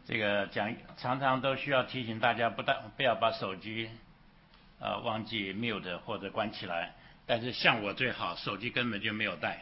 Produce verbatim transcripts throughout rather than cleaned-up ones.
这个讲常常都需要提醒大家不但不要把手机呃忘记 mute 或者关起来，但是像我最好手机根本就没有带。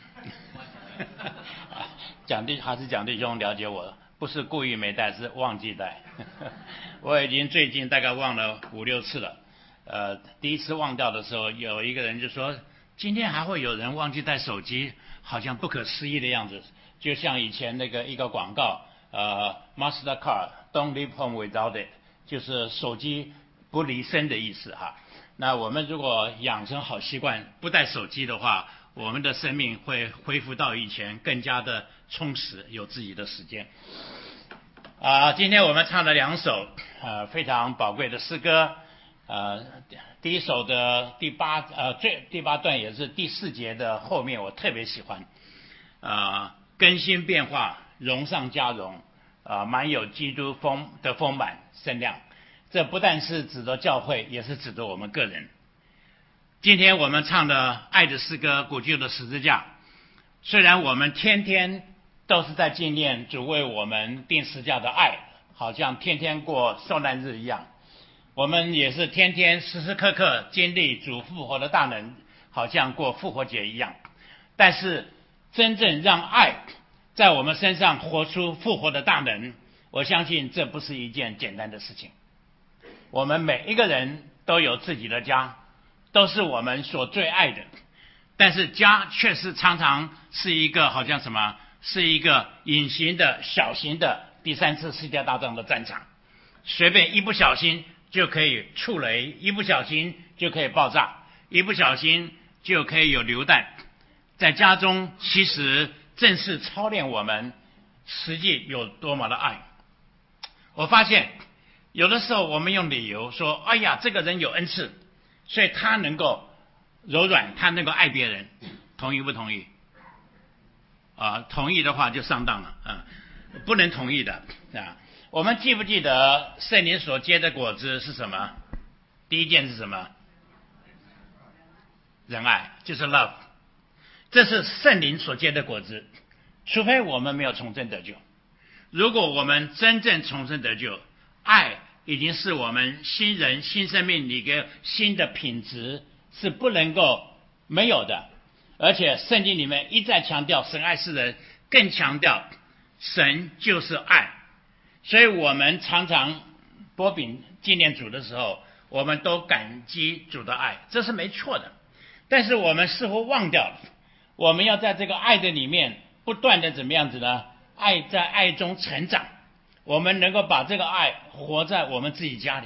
蒋弟还是蒋弟兄了解我，不是故意没带，是忘记带。我已经最近大概忘了五六次了。呃，第一次忘掉的时候，有一个人就说：“今天还会有人忘记带手机，好像不可思议的样子。”就像以前那个一个广告，呃 ，Mastercard Don't leave home without it， 就是手机不离身的意思哈。那我们如果养成好习惯，不带手机的话，我们的生命会恢复到以前更加的充实，有自己的时间。啊、呃，今天我们唱了两首呃非常宝贵的诗歌，呃，第一首的第八呃最第八段也是第四节的后面，我特别喜欢，啊、呃，更新变化，荣上加荣，啊、呃，满有基督丰的丰满身量。这不但是指的教会，也是指的我们个人。今天我们唱的爱的诗歌，古旧的十字架，虽然我们天天都是在纪念主为我们定十字架的爱，好像天天过受难日一样，我们也是天天时时刻刻经历主复活的大能，好像过复活节一样。但是真正让爱在我们身上活出复活的大能，我相信这不是一件简单的事情。我们每一个人都有自己的家，都是我们所最爱的，但是家却是常常是一个好像什么，是一个隐形的小型的第三次世界大战的战场，随便一不小心就可以触雷，一不小心就可以爆炸，一不小心就可以有流弹。在家中其实正是操练我们实际有多么的爱。我发现有的时候我们用理由说，哎呀，这个人有恩赐，所以他能够柔软，他能够爱别人，同意不同意？啊，同意的话就上当了啊，不能同意的啊。我们记不记得圣灵所结的果子是什么？第一件是什么？仁爱，就是 love， 这是圣灵所结的果子。除非我们没有重生得救，如果我们真正重生得救，爱已经是我们新人新生命里一个新的品质，是不能够没有的。而且圣经里面一再强调神爱世人，更强调神就是爱。所以我们常常擘饼纪念主的时候，我们都感激主的爱，这是没错的。但是我们似乎忘掉了，我们要在这个爱的里面不断的怎么样子呢？爱在爱中成长，我们能够把这个爱活在我们自己家里，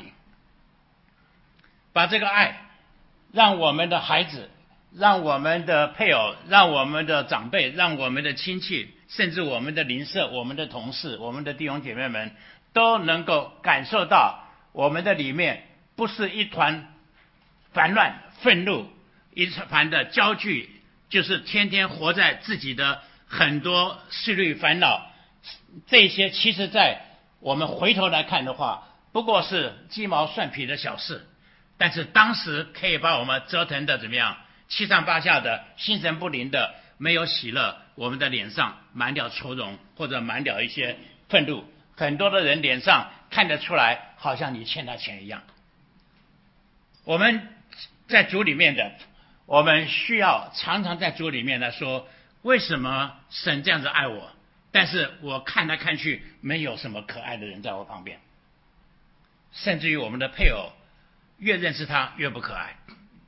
把这个爱让我们的孩子，让我们的配偶，让我们的长辈，让我们的亲戚，甚至我们的邻舍，我们的同事，我们的弟兄姐妹们都能够感受到，我们的里面不是一团烦乱愤怒，一团的焦距，就是天天活在自己的很多思虑烦恼，这些其实在我们回头来看的话，不过是鸡毛蒜皮的小事，但是当时可以把我们折腾的怎么样，七上八下的，心神不宁的，没有喜乐，我们的脸上满了愁容，或者满了一些愤怒。很多的人脸上看得出来，好像你欠他钱一样。我们在主里面的，我们需要常常在主里面来说，为什么神这样子爱我，但是我看来看去没有什么可爱的人在我旁边，甚至于我们的配偶越认识他越不可爱。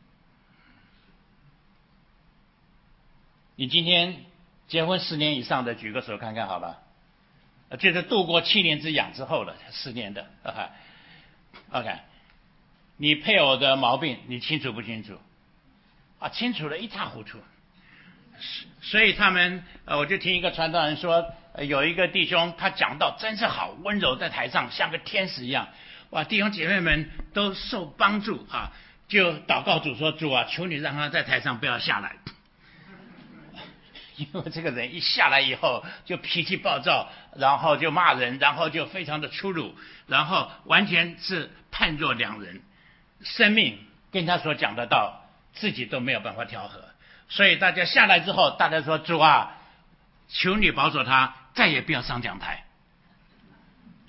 你今天结婚十年以上的举个手看看好了，就是度过七年之痒之后了，十年的 OK OK， 你配偶的毛病你清楚不清楚啊？清楚的一塌糊涂。所以他们呃，我就听一个传道人说，呃、有一个弟兄他讲道真是好温柔，在台上像个天使一样，哇，弟兄姐妹们都受帮助啊，就祷告主说，主啊，求你让他在台上不要下来。因为这个人一下来以后就脾气暴躁，然后就骂人，然后就非常的粗鲁，然后完全是判若两人，生命跟他所讲的道自己都没有办法调和。所以大家下来之后，大家说，主啊，求你保守他再也不要上讲台。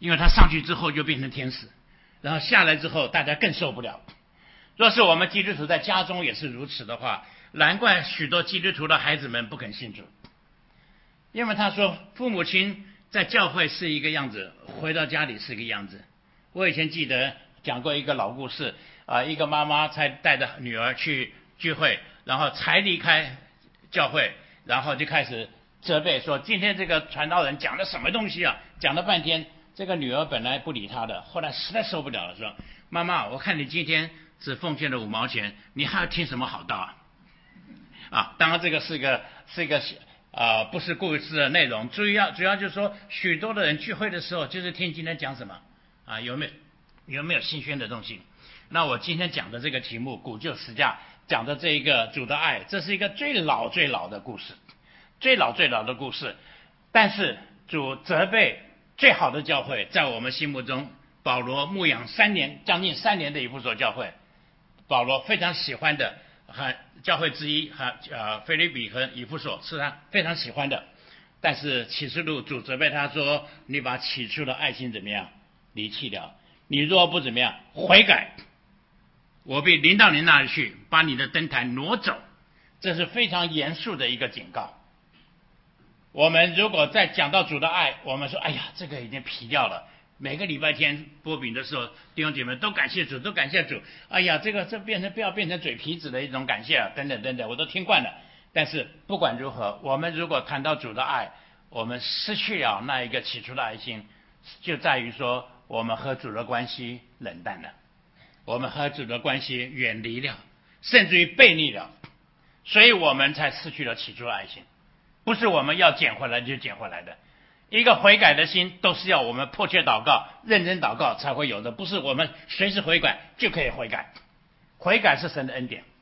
因为他上去之后就变成天使，然后下来之后大家更受不了。若是我们基督徒在家中也是如此的话，难怪许多基督徒的孩子们不肯信主，因为他说父母亲在教会是一个样子，回到家里是一个样子。我以前记得讲过一个老故事啊、呃，一个妈妈才带着女儿去聚会，然后才离开教会，然后就开始责备说今天这个传道人讲的什么东西啊，讲了半天。这个女儿本来不理他的，后来实在受不了了，说妈妈，我看你今天只奉献了五毛钱，你还要听什么好道啊？啊，当然这个是一个是一个啊、呃，不是故事的内容，主要主要就是说，许多的人聚会的时候就是听今天讲什么啊，有没有有没有新鲜的东西？那我今天讲的这个题目古旧实价，讲的这一个主的爱，这是一个最老最老的故事，最老最老的故事，但是主责备最好的教会，在我们心目中，保罗牧养三年将近三年的以弗所教会，保罗非常喜欢的和教会之一和呃腓立比和以弗所是他非常喜欢的，但是启示录主责备他说，你把起初的爱心怎么样离弃了，你若不怎么样悔改，我必临到你那里去，把你的灯台挪走。这是非常严肃的一个警告。我们如果在讲到主的爱，我们说哎呀这个已经疲掉了，每个礼拜天播饼的时候，弟兄姐妹都感谢主，都感谢主，哎呀这个这变成不要变成嘴皮子的一种感谢啊，等等等等，我都听惯了。但是不管如何，我们如果谈到主的爱，我们失去了那一个起初的爱心，就在于说我们和主的关系冷淡了，我们和主的关系远离了，甚至于背逆了，所以我们才失去了起初的爱心。不是我们要捡回来就捡回来的，一个悔改的心都是要我们迫切祷告认真祷告才会有的，不是我们随时悔改就可以悔改，悔改是神的恩典。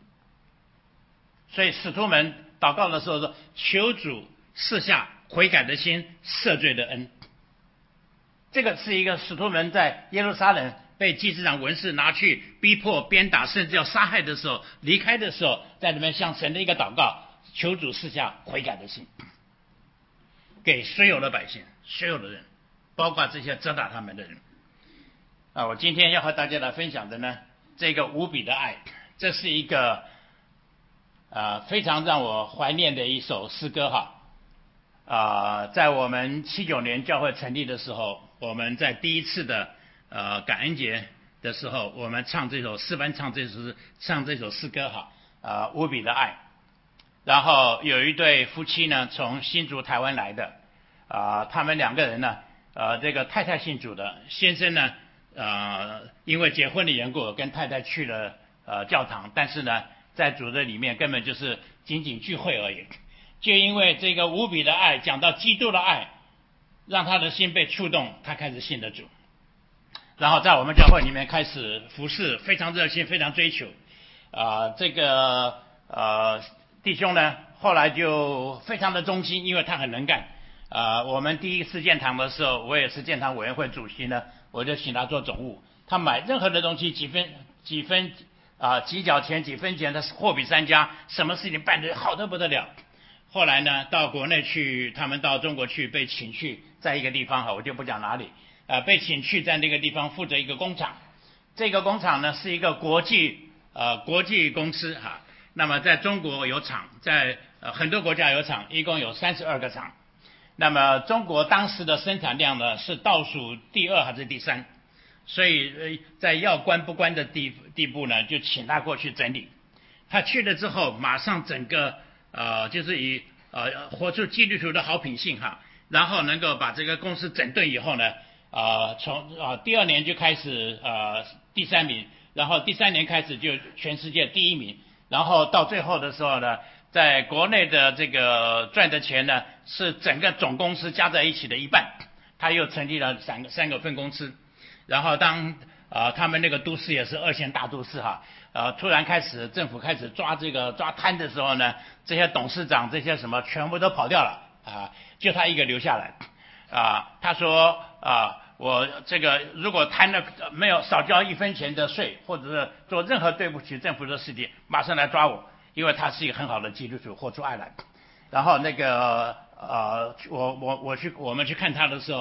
所以使徒们祷告的时候说，求主赐下悔改的心，赦罪的恩。这个是一个使徒们在耶路撒冷被祭司长文士拿去逼迫鞭打甚至要杀害的时候，离开的时候，在里面向神的一个祷告，求主赐下悔改的心，给所有的百姓，所有的人，包括这些责打他们的人啊。我今天要和大家来分享的呢，这个无比的爱，这是一个呃非常让我怀念的一首诗歌哈。啊，在我们七九年教会成立的时候，我们在第一次的呃感恩节的时候，我们唱这首诗班唱这首唱这首诗歌哈，啊、呃、无比的爱。然后有一对夫妻呢，从新竹台湾来的，啊、呃，他们两个人呢，呃，这个太太信主的，先生呢，呃，因为结婚的缘故，跟太太去了呃教堂，但是呢，在主的里面根本就是仅仅聚会而已。就因为这个无比的爱，讲到基督的爱，让他的心被触动，他开始信了主，然后在我们教会里面开始服侍，非常热心，非常追求，啊、呃，这个呃。弟兄呢，后来就非常的忠心，因为他很能干。啊、呃，我们第一次建堂的时候，我也是建堂委员会主席呢，我就请他做总务。他买任何的东西，几分几分啊、呃，几角钱几分钱，他货比三家，什么事情办得好得不得了。后来呢，到国内去，他们到中国去，被请去在一个地方哈，我就不讲哪里啊、呃，被请去在那个地方负责一个工厂。这个工厂呢是一个国际呃国际公司哈。那么在中国有厂，在呃很多国家有厂，一共有三十二个厂。那么中国当时的生产量呢是倒数第二还是第三，所以呃在要关不关的地地步呢，就请他过去整理。他去了之后，马上整个呃就是以呃活出基督徒的好品性哈，然后能够把这个公司整顿以后呢，呃从啊、呃、第二年就开始呃第三名，然后第三年开始就全世界第一名。然后到最后的时候呢，在国内的这个赚的钱呢，是整个总公司加在一起的一半。他又成立了三个三个分公司，然后当啊、呃、他们那个都市也是二线大都市哈，呃突然开始政府开始抓这个抓贪的时候呢，这些董事长这些什么全部都跑掉了啊，就他一个留下来啊。他说啊。我这个如果贪了没有少交一分钱的税，或者是做任何对不起政府的事情，马上来抓我，因为他是一个很好的基督徒，活出爱来。然后那个呃，我我我去我们去看他的时候，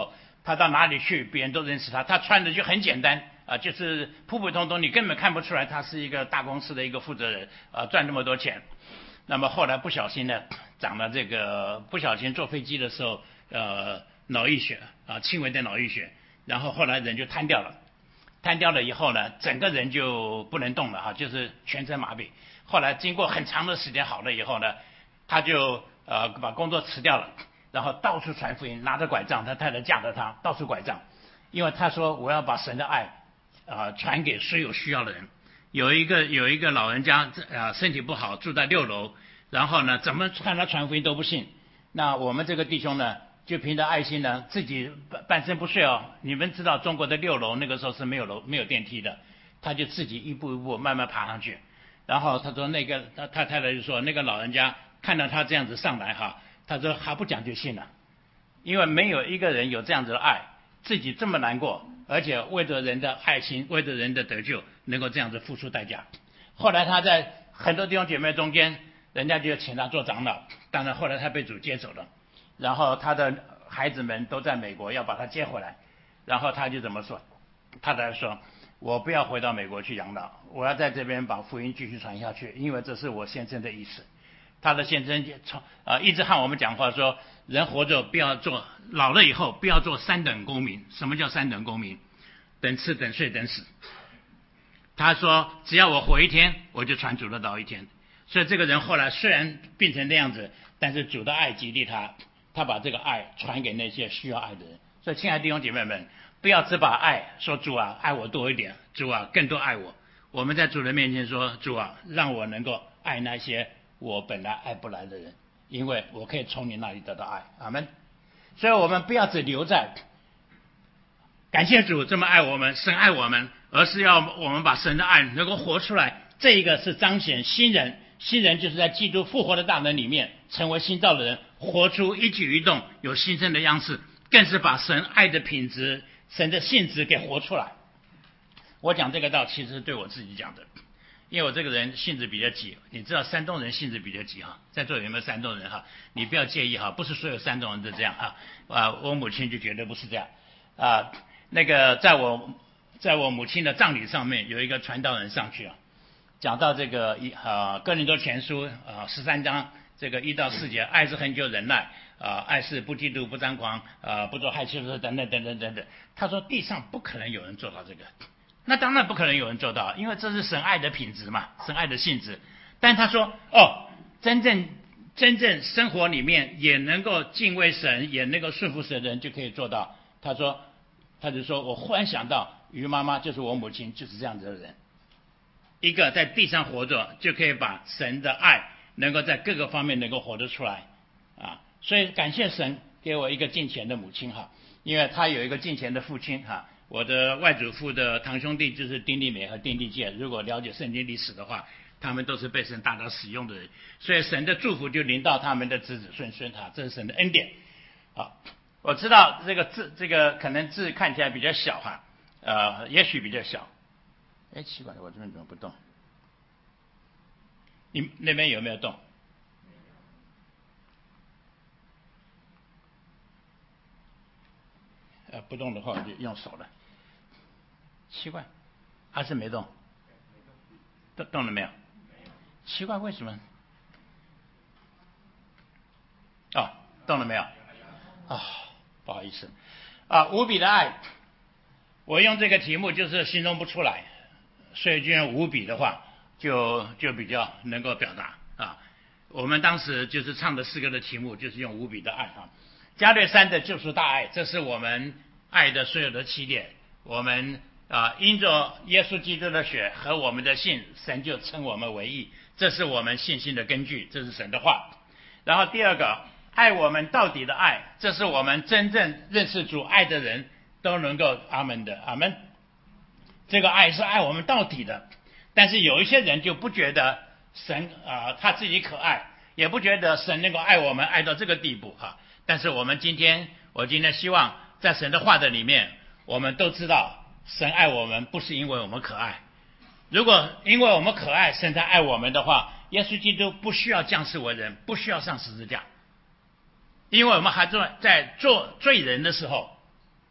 他到哪里去，别人都认识他。他穿的就很简单啊，就是普普通通，你根本看不出来他是一个大公司的一个负责人啊，赚那么多钱。那么后来不小心呢，长了这个不小心坐飞机的时候，呃，脑溢血啊，轻微的脑溢血，然后后来人就瘫掉了。瘫掉了以后呢，整个人就不能动了哈，就是全身麻痹。后来经过很长的时间好了以后呢，他就呃把工作辞掉了，然后到处传福音，拿着拐杖，他太太架着他到处拐杖，因为他说我要把神的爱啊、呃、传给所有需要的人。有一个有一个老人家啊、呃、身体不好，住在六楼，然后呢怎么看他传福音都不信。那我们这个弟兄呢，就凭着爱心呢，自己半半身不遂哦。你们知道中国的六楼那个时候是没有楼没有电梯的，他就自己一步一步慢慢爬上去。然后他说那个他他太太就说那个老人家看到他这样子上来哈，他说还不讲就信了，因为没有一个人有这样子的爱，自己这么难过，而且为着人的爱心，为着人的得救，能够这样子付出代价。后来他在很多弟兄姐妹中间，人家就请他做长老，当然后来他被主接走了，然后他的孩子们都在美国要把他接回来，然后他就怎么说？他在说，我不要回到美国去养老，我要在这边把福音继续传下去，因为这是我先生的意思。他的先生从啊、呃、一直和我们讲话说，人活着不要做，老了以后不要做三等公民。什么叫三等公民？等吃等睡等死。他说只要我活一天，我就传主的道一天。所以这个人后来虽然变成那样子，但是主的爱激励他，他把这个爱传给那些需要爱的人。所以亲爱的弟兄姐妹们，不要只把爱说主啊爱我多一点，主啊更多爱我。我们在主人面前说，主啊让我能够爱那些我本来爱不来的人，因为我可以从你那里得到爱。阿们。所以我们不要只留在感谢主这么爱我们，神爱我们，而是要我们把神的爱能够活出来。这一个是彰显新人，新人就是在基督复活的大能里面成为新造的人，活出一举一动有新生的样式，更是把神爱的品质、神的性质给活出来。我讲这个道其实是对我自己讲的，因为我这个人性子比较急，你知道山东人性子比较急哈，在座有没有山东人哈？你不要介意哈，不是所有山东人都这样哈，啊，我母亲就绝对不是这样啊。那个在我在我母亲的葬礼上面，有一个传道人上去啊，讲到这个一啊哥林多前书啊十三章这个一到四节，爱是恒久忍耐啊，爱是不嫉妒不张狂啊，不做害羞事等等等等等等。他说地上不可能有人做到这个。那当然不可能有人做到，因为这是神爱的品质嘛，神爱的性质。但他说，哦，真正真正生活里面也能够敬畏神，也能够顺服神的人就可以做到。他说，他就说我忽然想到，于妈妈就是我母亲，就是这样子的人，一个在地上活着，就可以把神的爱能够在各个方面能够活得出来啊。所以感谢神给我一个敬虔的母亲哈，因为他有一个敬虔的父亲哈。我的外祖父的堂兄弟就是丁利美和丁利介，如果了解圣经历史的话，他们都是被神大大使用的人，所以神的祝福就临到他们的子子孙孙哈，这是神的恩典。好，我知道这个字，这个可能字看起来比较小哈，呃，也许比较小。哎，奇怪，我这边怎么不动？你那边有没有动？呃，不动的话我就用手了。奇怪，还是没动？动动了没有？奇怪，为什么？哦，动了没有？啊，不好意思啊，无比的爱，我用这个题目就是形容不出来，所以就用无比的话，就就比较能够表达啊。我们当时就是唱的诗歌的题目就是用无比的爱啊。加略山的救赎大爱，这是我们爱的所有的起点，我们。啊，因着耶稣基督的血和我们的信，神就称我们为义，这是我们信心的根据，这是神的话。然后第二个，爱我们到底的爱，这是我们真正认识主爱的人都能够阿门的，阿门。这个爱是爱我们到底的，但是有一些人就不觉得神啊、呃、他自己可爱，也不觉得神能够爱我们爱到这个地步哈。但是我们今天，我今天希望在神的话的里面，我们都知道。神爱我们不是因为我们可爱，如果因为我们可爱神才爱我们的话，耶稣基督不需要降世为人，不需要上十字架，因为我们还在在做罪人的时候，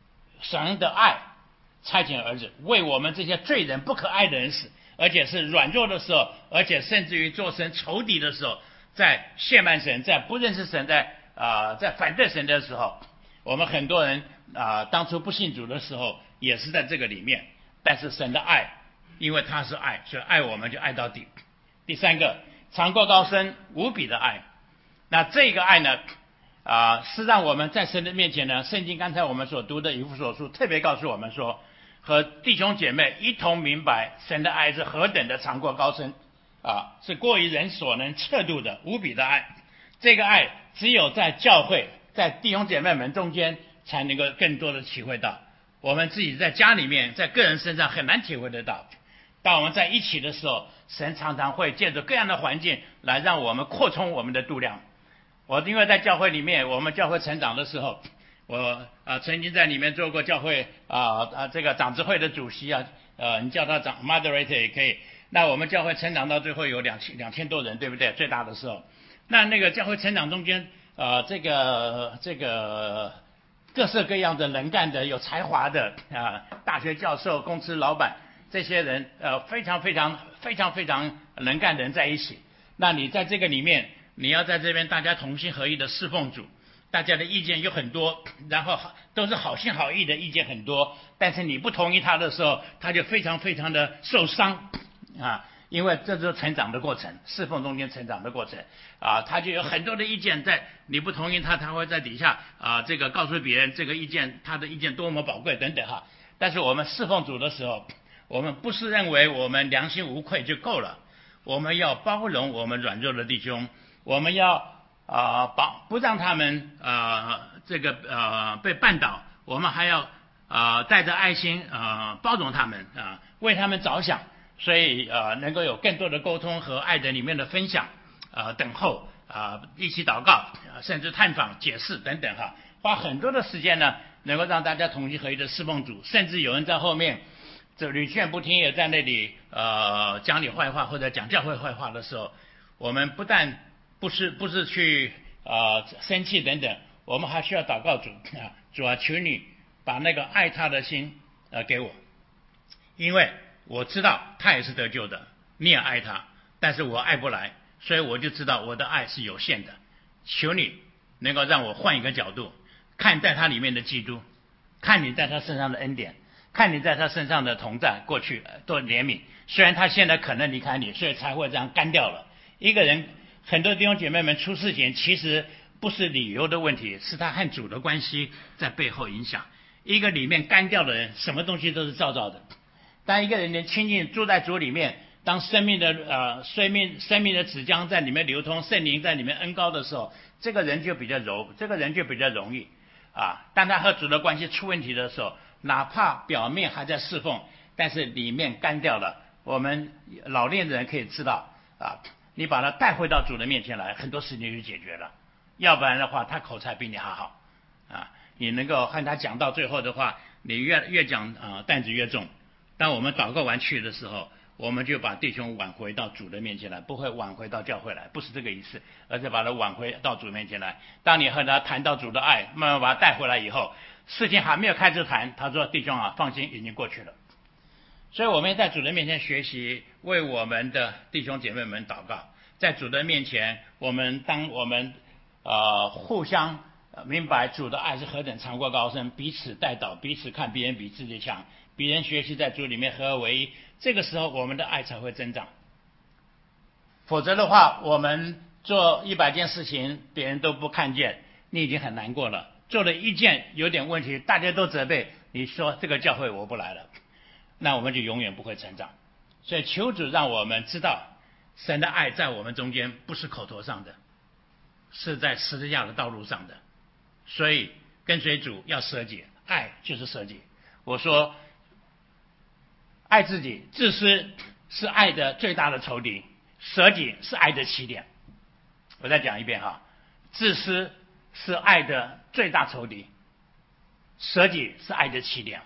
神的爱差遣儿子为我们这些罪人不可爱的人死，而且是软弱的时候，而且甚至于做神仇敌的时候，在亵慢神，在不认识神，在啊、呃、在反对神的时候，我们很多人啊、呃、当初不信主的时候也是在这个里面，但是神的爱，因为他是爱，所以爱我们就爱到底。第三个，长过高深无比的爱，那这个爱呢啊、呃、是让我们在神的面前呢，圣经刚才我们所读的以弗所书特别告诉我们说，和弟兄姐妹一同明白神的爱是何等的长过高深啊，是过于人所能测度的无比的爱。这个爱只有在教会，在弟兄姐妹们中间才能够更多的体会到，我们自己在家里面在个人身上很难体会得到。当我们在一起的时候，神常常会借着各样的环境来让我们扩充我们的度量。我因为在教会里面，我们教会成长的时候，我啊、呃、曾经在里面做过教会啊啊、呃、这个长执会的主席啊，呃你叫他长 moderator 也可以。那我们教会成长到最后有两千两千多人，对不对？最大的时候，那那个教会成长中间，呃这个这个各式各样的能干的、有才华的啊、呃，大学教授、公司老板。这些人呃非常非常非常非常能干的人在一起，那你在这个里面，你要在这边大家同心合意的侍奉主，大家的意见有很多，然后都是好心好意的意见很多，但是你不同意他的时候，他就非常非常的受伤啊，因为这是成长的过程，侍奉中间成长的过程啊，他就有很多的意见在，你不同意他，他会在底下啊这个告诉别人这个意见，他的意见多么宝贵等等哈。但是我们侍奉主的时候，我们不是认为我们良心无愧就够了，我们要包容我们软弱的弟兄，我们要啊、呃、保不让他们啊、呃、这个呃被绊倒，我们还要啊、呃、带着爱心啊、呃、包容他们啊、呃、为他们着想，所以呃能够有更多的沟通和爱的里面的分享啊、呃、等候啊、呃、一起祷告啊、呃、甚至探访解释等等哈，花很多的时间呢，能够让大家同心合一的侍奉主，甚至有人在后面。这屡劝不听，也在那里呃讲你坏话或者讲教会坏话的时候，我们不但不是不是去呃生气等等，我们还需要祷告主啊，主啊，求你把那个爱他的心呃给我，因为我知道他也是得救的，你也爱他，但是我爱不来，所以我就知道我的爱是有限的，求你能够让我换一个角度看在他里面的基督，看你在他身上的恩典。看你在他身上的同在，过去多怜悯，虽然他现在可能离开你，所以才会这样干掉了。一个人，很多弟兄姐妹们出事情，其实不是理由的问题，是他和主的关系在背后影响。一个里面干掉的人，什么东西都是造造的。当一个人能亲近住在主里面，当生命的呃生命生命的子浆在里面流通，圣灵在里面恩膏的时候，这个人就比较柔，这个人就比较容易啊。当他和主的关系出问题的时候，哪怕表面还在侍奉，但是里面干掉了。我们老练的人可以知道啊，你把他带回到主的面前来，很多事情就解决了。要不然的话，他口才比你还好啊，你能够和他讲到最后的话，你越越讲啊担子越重。当我们祷告完去的时候，我们就把弟兄挽回到主的面前来，不会挽回到教会来，不是这个意思，而是把他挽回到主面前来。当你和他谈到主的爱，慢慢把他带回来以后，事情还没有开始谈，他说弟兄啊，放心，已经过去了。所以我们在主的面前学习，为我们的弟兄姐妹们祷告，在主的面前，我们当我们呃互相明白主的爱是何等长过高深，彼此代祷，彼此看别人比自己强，别人学习在主里面合而为一，这个时候我们的爱才会增长。否则的话，我们做一百件事情，别人都不看见，你已经很难过了。做了一件有点问题，大家都责备，你说这个教会我不来了，那我们就永远不会成长。所以求主让我们知道，神的爱在我们中间不是口头上的，是在十字架的道路上的。所以跟随主要舍己，爱就是舍己。我说爱自己，自私是爱的最大的仇敌，舍己是爱的起点。我再讲一遍哈，自私是爱的最大仇敌，舍己是爱的起点。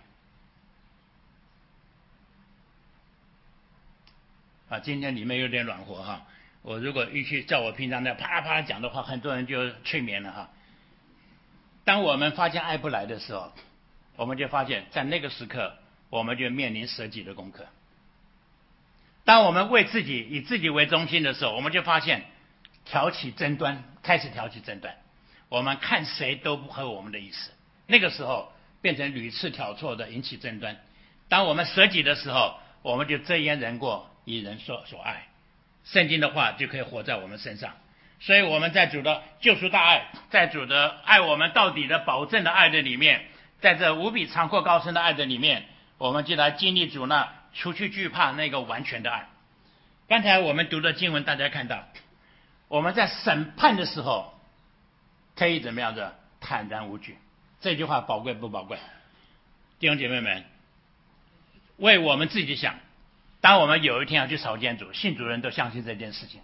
啊，今天里面有点暖和哈，我如果一去照我平常的啪啦啪啦讲的话，很多人就催眠了哈。当我们发现爱不来的时候， 我们就发现在那个时刻我们就面临舍己的功课。当我们为自己以自己为中心的时候，我们就发现挑起争端，开始挑起争端，我们看谁都不合我们的意思，那个时候变成屡次挑错的引起争端。当我们舍己的时候，我们就遮掩人过，以人所所爱，圣经的话就可以活在我们身上。所以我们在主的救赎大爱，在主的爱我们到底的保证的爱的里面，在这无比长阔高深的爱的里面，我们就来经历主那除去惧怕那个完全的爱。刚才我们读的经文大家看到，我们在审判的时候可以怎么样的坦然无惧，这句话宝贵不宝贵？弟兄姐妹们，为我们自己想，当我们有一天要去朝见主，信主人都相信这件事情，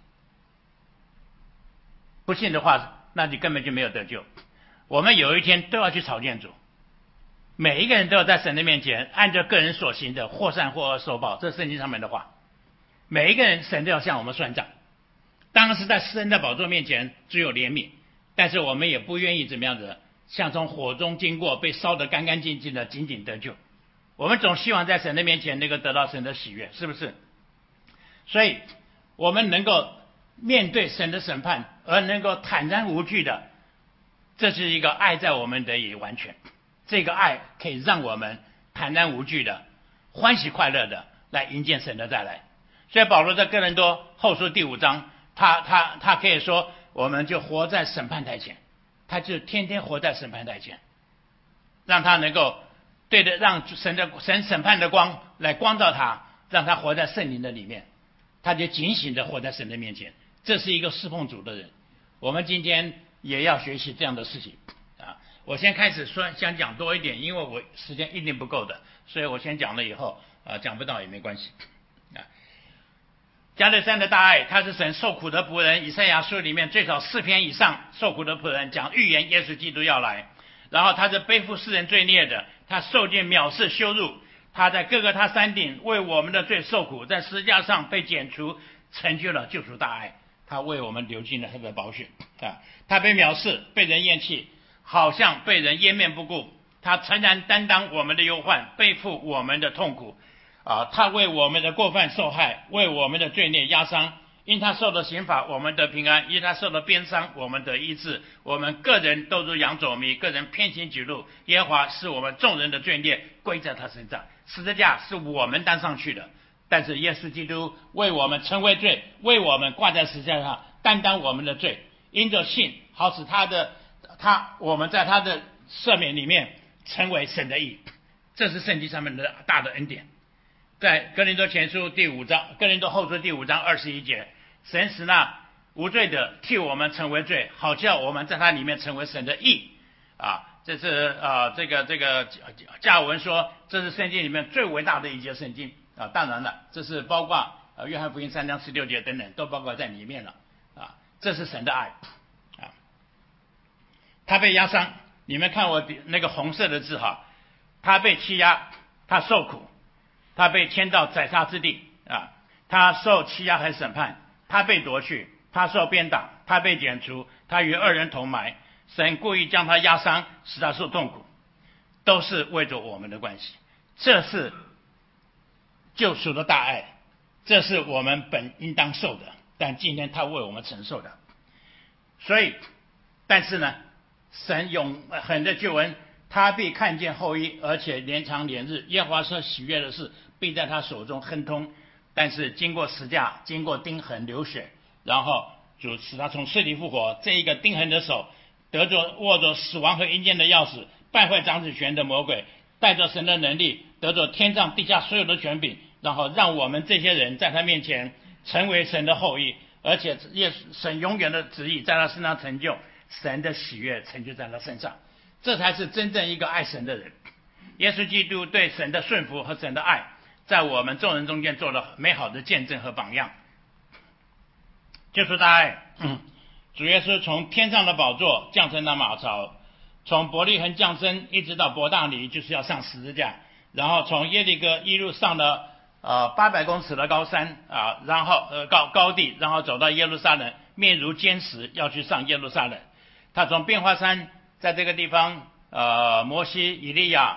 不信的话那你根本就没有得救。我们有一天都要去朝见主，每一个人都要在神的面前按照个人所行的或善或恶受报，这是圣经上面的话。每一个人神都要向我们算账，当然是在神的宝座面前只有怜悯，但是我们也不愿意怎么样子像从火中经过被烧得干干净净的仅仅得救，我们总希望在神的面前能够得到神的喜悦，是不是？所以我们能够面对神的审判而能够坦然无惧的，这是一个爱在我们得以完全，这个爱可以让我们坦然无惧的欢喜快乐的来迎接神的再来。所以保罗在哥林多后书第五章，他他他可以说我们就活在审判台前，他就天天活在审判台前，让他能够对的让神的神审判的光来光照他，让他活在圣灵的里面，他就警醒的活在神的面前，这是一个侍奉主的人。我们今天也要学习这样的事情啊！我先开始说想讲多一点，因为我时间一定不够的，所以我先讲了以后啊，讲不到也没关系啊。加勒山的大爱，他是神受苦的仆人，以赛亚书里面最少四篇以上受苦的仆人讲预言耶稣基督要来，然后他是背负世人罪孽的，他受尽藐视羞辱，他在各个他山顶为我们的罪受苦，在十字架上被剪除，成就了救赎大爱，他为我们流尽了他的宝血啊！他被藐视，被人厌弃，好像被人湮灭不顾，他诚然担当我们的忧患，背负我们的痛苦啊！他为我们的过犯受害，为我们的罪孽压伤，因他受的刑罚我们得平安，因他受的鞭伤我们得医治。我们个人都如羊走迷，个人偏行己路，耶和华是我们众人的罪孽归在他身上。十字架是我们担上去的，但是耶稣基督为我们成为罪，为我们挂在十字架上担当我们的罪，因着信好使他的他我们在他的赦免里面成为神的义，这是圣经上面的大的恩典。在哥林多前书第五章，哥林多后书第五章二十一节，神使那无罪的替我们成为罪，好叫我们在他里面成为神的义啊！这是呃这个这个加尔文说，这是圣经里面最伟大的一节圣经啊！当然了，这是包括呃约翰福音三章十六节等等都包括在里面了啊！这是神的爱啊！他被压伤，你们看我那个红色的字哈，他被欺压，他受苦。他被迁到宰杀之地啊，他受欺压和审判，他被夺去，他受鞭打，他被剪除，他与恶人同埋，神故意将他压伤，使他受痛苦，都是为着我们的关系。这是救赎的大爱，这是我们本应当受的，但今天他为我们承受的。所以但是呢，神永恒的救恩，他必看见后裔，而且连长连日，耶和华所喜悦的事必在他手中亨通。但是经过十架，经过钉痕流血，然后主使他从死里复活，这一个钉痕的手得着握着死亡和阴间的钥匙，败坏掌子权的魔鬼，带着神的能力，得着天上地下所有的权柄，然后让我们这些人在他面前成为神的后裔，而且神永远的旨意在他身上成就，神的喜悦成就在他身上，这才是真正一个爱神的人。耶稣基督对神的顺服和神的爱，在我们众人中间做了美好的见证和榜样。就是大爱、嗯、主耶稣从天上的宝座降生到马槽，从伯利恒降生一直到伯大尼，就是要上十字架，然后从耶利哥一路上了呃八百公尺的高山啊，然后呃高高地，然后走到耶路撒冷，面如坚石，要去上耶路撒冷。他从变化山在这个地方呃摩西以利亚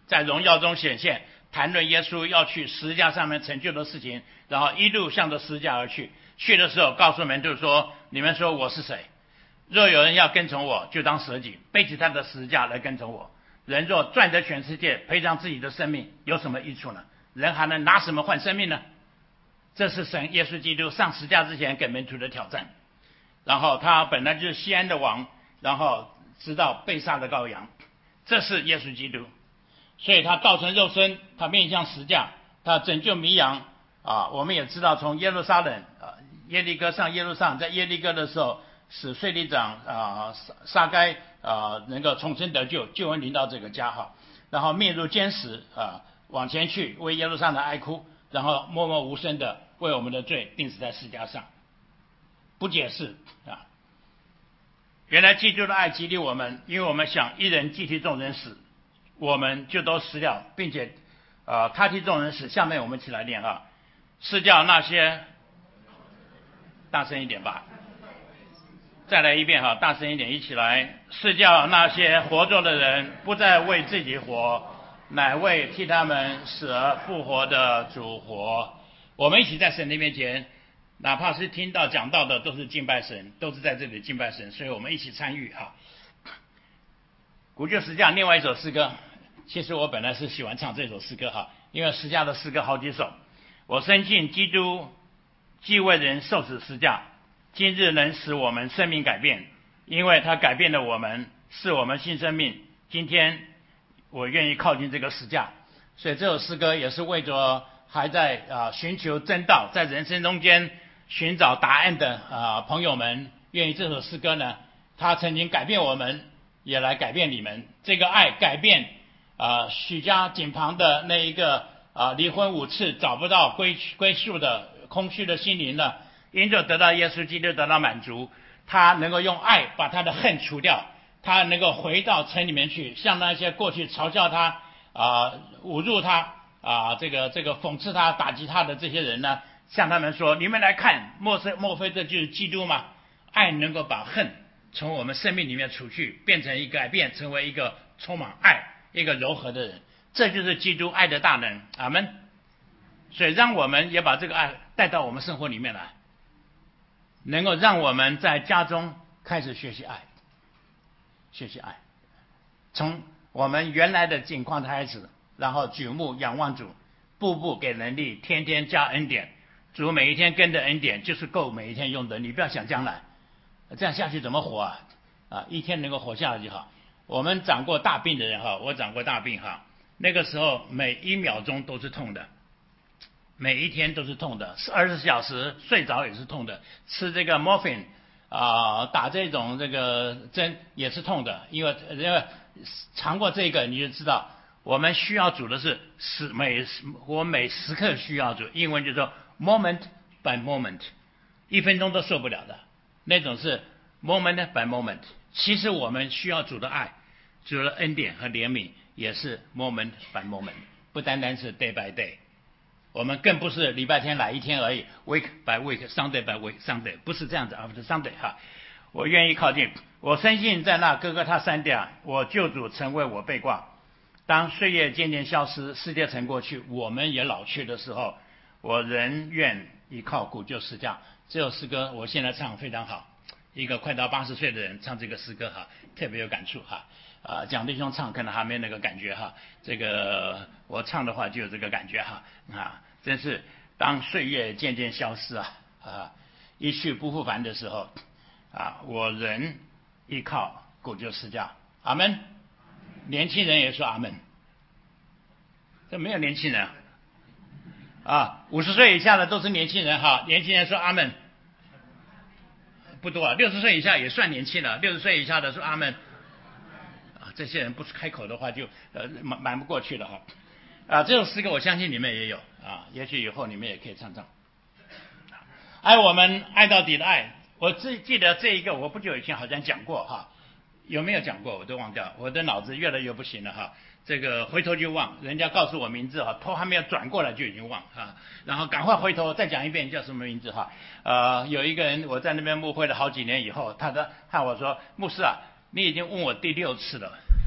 在荣耀中显现，谈论耶稣要去十字架上面成就的事情，然后一路向着十字架而去。去的时候告诉门徒说：你们说我是谁？若有人要跟从我，就当舍己，背起他的十字架来跟从我。人若赚得全世界，赔上自己的生命，有什么益处呢？人还能拿什么换生命呢？这是神耶稣基督上十字架之前给门徒的挑战。然后他本来就是西安的王，然后直到被杀的羔羊，这是耶稣基督。所以他道成肉身，他面向十架，他拯救迷羊啊！我们也知道，从耶路撒冷啊，耶利哥上耶路撒冷，在耶利哥的时候，使税吏长啊撒撒该啊能够重生得救，救恩临到这个家哈。然后面如坚石啊，往前去为耶路撒冷哀哭，然后默默无声的为我们的罪钉死在十架上，不解释啊。原来基督的爱激励我们，因为我们想一人既替众人死，我们就都死了，并且呃他替众人死。下面我们一起来念哈，是叫那些大声一点吧，再来一遍哈，大声一点，一起来，是叫那些活着的人不再为自己活，乃为替他们死而复活的主活。我们一起在神的面前，哪怕是听到讲到的都是敬拜神，都是在这里敬拜神，所以我们一起参与哈。古旧十架另外一首诗歌，其实我本来是喜欢唱这首诗歌哈，因为十架的诗歌好几首。我深信基督既为人受死十架，今日能使我们生命改变，因为他改变了我们，是我们新生命。今天我愿意靠近这个十架，所以这首诗歌也是为着还在啊寻求真道，在人生中间寻找答案的啊朋友们，愿意这首诗歌呢，他曾经改变我们，也来改变你们。这个爱改变啊许家井旁的那一个啊离婚五次找不到归归宿的空虚的心灵呢，因着得到耶稣基督得到满足，他能够用爱把他的恨除掉，他能够回到城里面去，向那些过去嘲笑他啊侮辱他啊这个这个讽刺他打击他的这些人呢，向他们说，你们来看，莫非莫非这就是基督吗？爱能够把恨从我们生命里面除去，变成一个改变，成为一个充满爱一个柔和的人，这就是基督爱的大能。阿们。所以让我们也把这个爱带到我们生活里面来，能够让我们在家中开始学习爱，学习爱，从我们原来的境况开始，然后举目仰望主，步步给能力，天天加恩典。主每一天跟着恩典就是够每一天用的，你不要想将来，这样下去怎么活啊？啊，一天能够活下来就好。我们长过大病的人哈，我长过大病哈，那个时候每一秒钟都是痛的，每一天都是痛的，二十四小时睡着也是痛的，吃这个 morphine 啊、呃，打这种这个针也是痛的，因为因为尝过这个你就知道，我们需要主的是时每我每时刻需要主，英文就说 moment by moment， 一分钟都受不了的那种是 moment by moment。其实我们需要主的爱，主的恩典和怜悯也是 moment by moment， 不单单是 day by day。我们更不是礼拜天来一天而已 ，week by week，Sunday by week，Sunday 不是这样子 ，after Sunday 哈。我愿意靠近，我深信在那哥哥他山地啊，我救主曾为我被挂。当岁月渐渐消失，世界曾过去，我们也老去的时候，我仍愿依靠古旧十架。这首诗歌我现在唱非常好，一个快到八十岁的人唱这个诗歌哈，特别有感触哈。啊，蒋弟兄唱可能还没那个感觉哈，这个我唱的话就有这个感觉哈啊，真是当岁月渐渐消失啊啊，一去不复返的时候啊，我仍依靠古旧十架。阿们。年轻人也说阿们，这没有年轻人啊，五十岁以下的都是年轻人哈，年轻人说阿们不多啊，六十岁以下也算年轻了，六十岁以下的说阿们。这些人不开口的话就呃瞒瞒不过去了哈，啊，这首诗歌我相信你们也有啊，也许以后你们也可以唱唱。爱我们爱到底的爱，我只记得这一个，我不久以前好像讲过哈，有没有讲过我都忘掉，我的脑子越来越不行了哈，这个回头就忘，人家告诉我名字哈，头还没有转过来就已经忘啊，然后赶快回头再讲一遍叫什么名字哈，呃，有一个人我在那边牧会了好几年以后，他的和我说，牧师啊。你已经问我第六次了，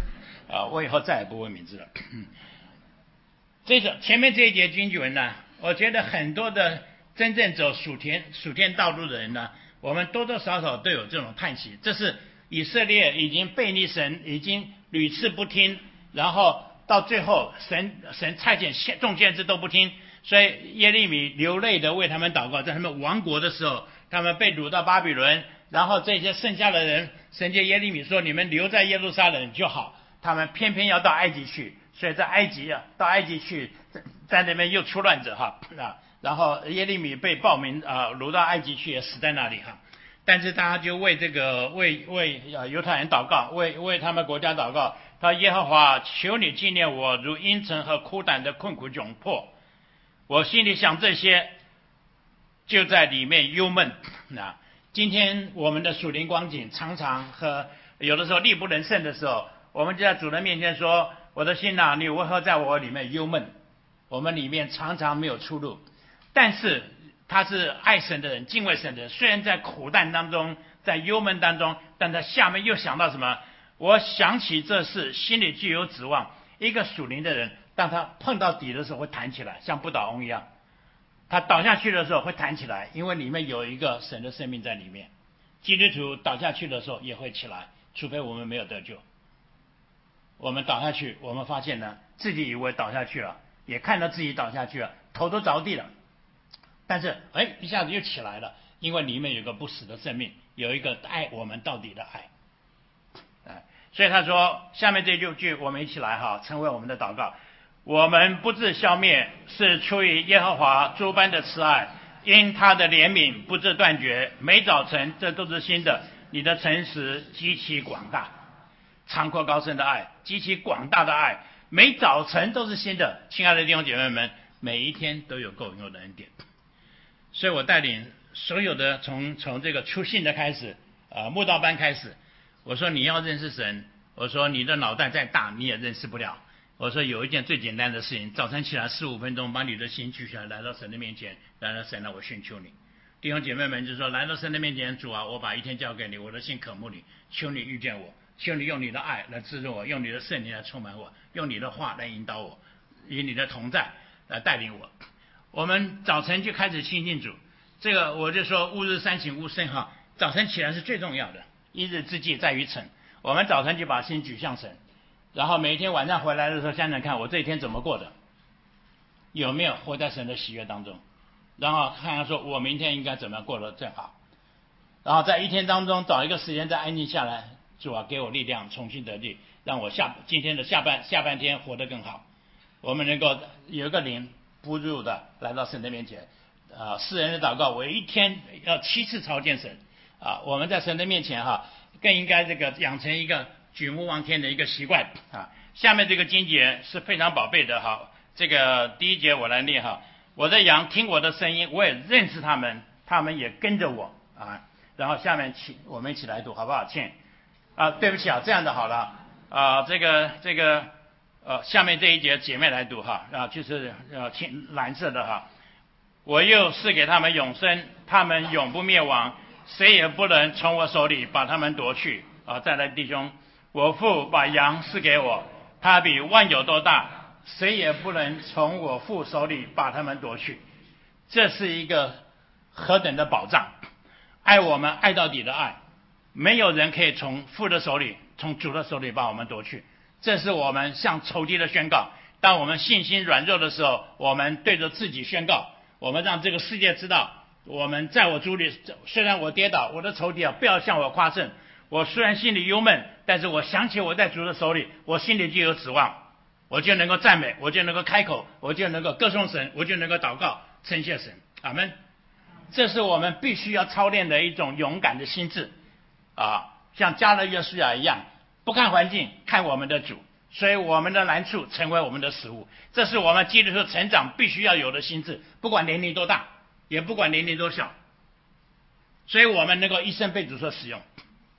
啊，我以后再也不问名字了。这种前面这一节经文呢，我觉得很多的真正走属天属天道路的人呢，我们多多少少都有这种叹息。这是以色列已经背逆神，已经屡次不听，然后到最后神神差遣众先知都不听，所以耶利米流泪的为他们祷告，在他们亡国的时候，他们被掳到巴比伦，然后这些剩下的人，神借耶利米说你们留在耶路撒冷就好，他们偏偏要到埃及去，所以在埃及啊，到埃及去，在那边又出乱子哈啊，然后耶利米被暴民啊掳到埃及去，也死在那里哈。但是大家就为这个为为啊犹太人祷告，为为他们国家祷告。他耶和华，求你纪念我如阴沉和枯胆的困苦窘迫。我心里想这些，就在里面忧闷。那今天我们的属灵光景，常常和有的时候力不能胜的时候，我们就在主人面前说：我的心啊，你为何在我里面忧闷？我们里面常常没有出路。但是他是爱神的人，敬畏神的人，虽然在苦难当中，在忧闷当中，但他下面又想到什么？我想起这事，心里具有指望。一个属灵的人，当他碰到底的时候会弹起来，像不倒翁一样。他倒下去的时候会弹起来，因为里面有一个神的生命在里面。基督徒倒下去的时候也会起来，除非我们没有得救。我们倒下去，我们发现呢，自己以为倒下去了，也看到自己倒下去了，头都着地了。但是，哎，一下子又起来了，因为里面有个不死的生命，有一个爱我们到底的爱。哎，所以他说，下面这六句我们一起来哈，成为我们的祷告。我们不致消灭，是出于耶和华诸般的慈爱，因他的怜悯不致断绝。每早晨，这都是新的。你的诚实极其广大，长阔高深的爱，极其广大的爱，每早晨都是新的。亲爱的弟兄姐妹们，每一天都有够用的恩典。所以我带领所有的从从这个初信的开始，呃，慕道班开始，我说你要认识神，我说你的脑袋再大你也认识不了。我说有一件最简单的事情，早晨起来十五分钟，把你的心举起来，来到神的面前，来到神啊，我寻求你。弟兄姐妹们就说，来到神的面前，主啊，我把一天交给你，我的心渴慕你，求你遇见我，求你用你的爱来滋润我，用你的圣灵来充满我，用你的话来引导我，以你的同在来带领我。我们早晨就开始亲近主，这个我就说吾日三省吾身哈，早晨起来是最重要的，一日之计在于晨。我们早晨就把心举向神，然后每一天晚上回来的时候想想看，我这一天怎么过的，有没有活在神的喜悦当中，然后看看说我明天应该怎么样过得最好，然后在一天当中找一个时间再安静下来，主啊，给我力量，重新得力，让我下今天的下半下半天活得更好。我们能够有一个灵不入的来到神的面前，啊，世人的祷告，我一天要七次朝见神啊。我们在神的面前哈，更应该这个养成一个举目望天的一个习惯啊。下面这个经节是非常宝贝的哈，这个第一节我来念哈。我的羊听我的声音，我也认识他们，他们也跟着我啊。然后下面起我们一起来读好不好？请啊，对不起啊，这样的好了啊，这个这个。呃，下面这一节姐妹来读哈，啊，就是呃青蓝色的哈。我又赐给他们永生，他们永不灭亡，谁也不能从我手里把他们夺去。啊，再来弟兄，我父把羊赐给我，他比万有都大，谁也不能从我父手里把他们夺去。这是一个何等的保障，爱我们爱到底的爱，没有人可以从父的手里，从主的手里把我们夺去。这是我们向仇敌的宣告。当我们信心软弱的时候，我们对着自己宣告，我们让这个世界知道，我们在我主里，虽然我跌倒，我的仇敌啊，不要向我夸胜。我虽然心里忧闷，但是我想起我在主的手里，我心里就有指望，我就能够赞美，我就能够开口，我就能够歌颂神，我就能够祷告称谢神。阿们。这是我们必须要操练的一种勇敢的心智啊，像加勒约书亚一样，不看环境，看我们的主，所以我们的难处成为我们的食物。这是我们基督徒成长必须要有的心智，不管年龄多大，也不管年龄多小，所以我们能够一生被主所使用。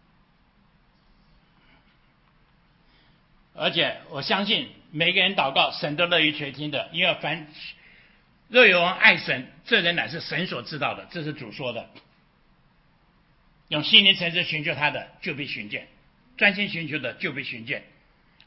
而且我相信每个人祷告，神都乐于垂听的，因为凡若有人爱神，这人乃是神所知道的，这是主说的。用心灵诚实寻求他的，就必寻见。专心寻求的就被寻见，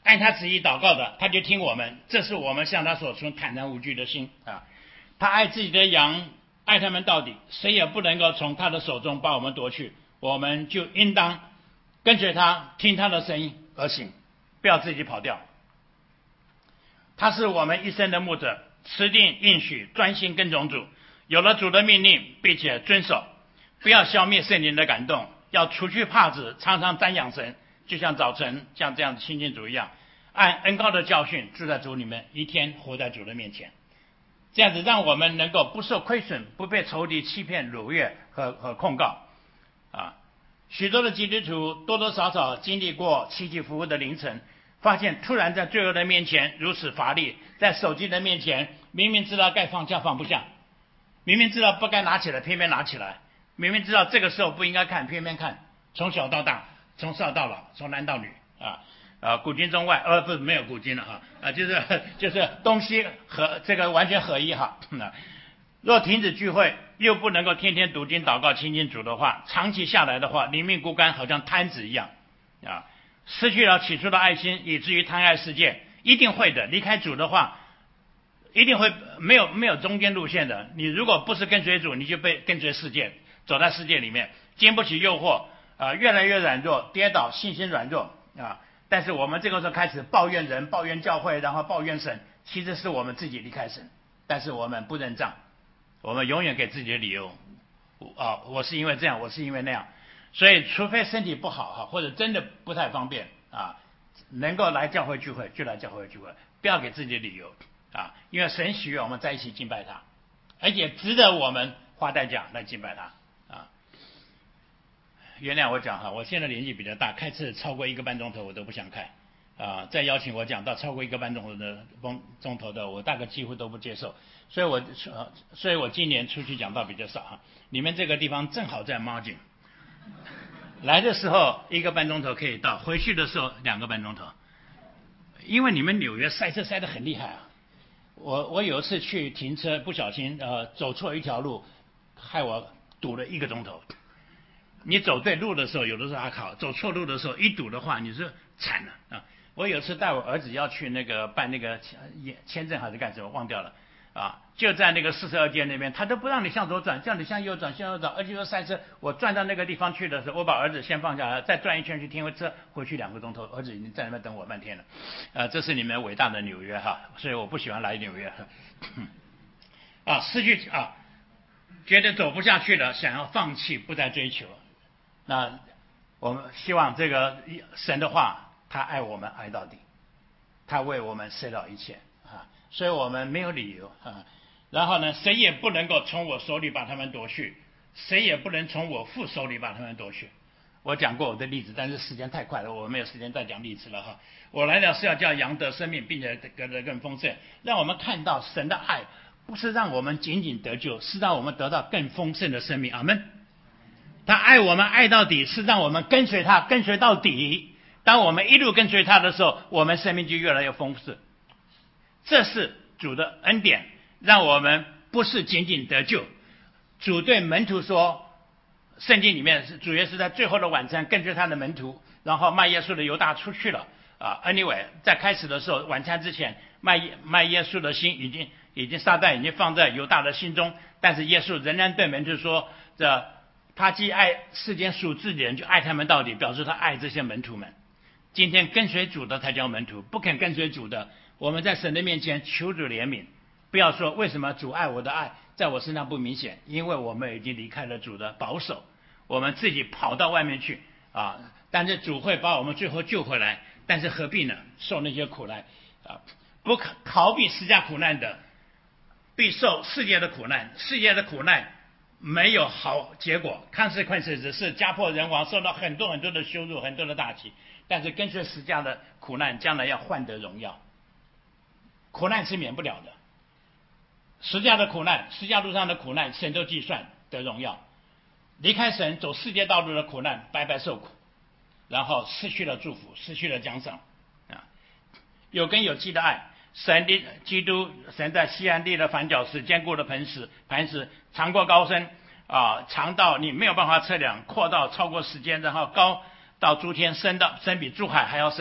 按他旨意祷告的，他就听我们，这是我们向他所存坦然无惧的心啊。他爱自己的羊，爱他们到底，谁也不能够从他的手中把我们夺去，我们就应当跟随他，听他的声音而行，不要自己跑掉。他是我们一生的牧者，持定应许，专心跟从主，有了主的命令并且遵守，不要消灭圣灵的感动，要除去帕子，常常瞻仰神，就像早晨像这样亲近主一样，按恩膏的教训住在主里面，一天活在主的面前，这样子让我们能够不受亏损，不被仇敌欺骗掳掠和和控告啊。许多的基督徒多多少少经历过起起伏伏的凌晨，发现突然在罪恶的面前如此乏力，在手机的面前明明知道该放下放不下，明明知道不该拿起来偏偏拿起来，明明知道这个时候不应该看偏偏看，从小到大，从少到老，从男到女啊啊，古今中外，呃，不是没有古今了哈啊，就是就是东西合这个完全合一哈。若停止聚会，又不能够天天读经祷告亲近主的话，长期下来的话，灵命枯干，好像瘫子一样啊，失去了起初的爱心，以至于贪爱世界，一定会的。离开主的话，一定会没有没有中间路线的。你如果不是跟随主，你就被跟随世界，走在世界里面，经不起诱惑啊，越来越软弱，跌倒，信心软弱啊。但是我们这个时候开始抱怨人，抱怨教会，然后抱怨神，其实是我们自己离开神，但是我们不认账，我们永远给自己的理由啊，我是因为这样，我是因为那样，所以除非身体不好哈，或者真的不太方便啊，能够来教会聚会就来教会聚会，不要给自己的理由啊，因为神喜悦我们在一起敬拜他，而且值得我们花代价来敬拜他啊。原谅我讲哈，我现在年纪比较大，开车超过一个半钟头我都不想开啊，再邀请我讲到超过一个半钟头的钟头的，我大概几乎都不接受，所以我所以我今年出去讲道比较少哈。你们这个地方正好在 margin， 来的时候一个半钟头可以到，回去的时候两个半钟头，因为你们纽约塞车塞得很厉害啊。我我有一次去停车不小心呃走错一条路，害我堵了一个钟头。你走对路的时候有的时候还好，走错路的时候一堵的话你是惨了啊！我有次带我儿子要去那个办那个签证还是干什么忘掉了啊，就在那个四十二街那边，他都不让你向左转，叫你向右转向右转，而且又塞车。我转到那个地方去的时候，我把儿子先放下来，再转一圈去停车，回去两个钟头，儿子已经在那边等我半天了啊！这是你们伟大的纽约哈，所以我不喜欢来纽约啊，失去啊，觉得走不下去了，想要放弃，不再追求。那我们希望这个神的话，他爱我们爱到底，他为我们舍了一切啊，所以我们没有理由啊。然后呢，谁也不能够从我手里把他们夺去，谁也不能从我父手里把他们夺去。我讲过我的例子，但是时间太快了，我没有时间再讲例子了哈。我来了是要叫羊得生命，并且得得更丰盛，让我们看到神的爱不是让我们仅仅得救，是让我们得到更丰盛的生命。阿们。他爱我们爱到底，是让我们跟随他跟随到底。当我们一路跟随他的时候，我们生命就越来越丰盛。这是主的恩典，让我们不是仅仅得救。主对门徒说，圣经里面是主耶稣在最后的晚餐跟随他的门徒，然后卖耶稣的犹大出去了啊。Anyway， 在开始的时候，晚餐之前卖卖耶稣的心已经已经撒旦已经放在犹大的心中，但是耶稣仍然对门徒说，这他既爱世间属自己的人，就爱他们到底，表示他爱这些门徒们。今天跟随主的才叫门徒，不肯跟随主的，我们在神的面前求主怜悯。不要说为什么主爱我的爱在我身上不明显，因为我们已经离开了主的保守，我们自己跑到外面去啊。但是主会把我们最后救回来，但是何必呢？受那些苦难啊，不逃避十架苦难的，必受世界的苦难。世界的苦难没有好结果 ，consequences 只是家破人亡，受到很多很多的羞辱，很多的打击。但是跟随十架的苦难，将来要换得荣耀。苦难是免不了的，十架的苦难，十架路上的苦难，神都计算得荣耀。离开神走世界道路的苦难，白白受苦，然后失去了祝福，失去了奖赏啊！有根有基的爱。神的基督，神在西安立了反角石，坚固的磐石，磐石长过高深啊，长到你没有办法测量，阔到超过时间，然后高到诸天，深到深比诸海还要深，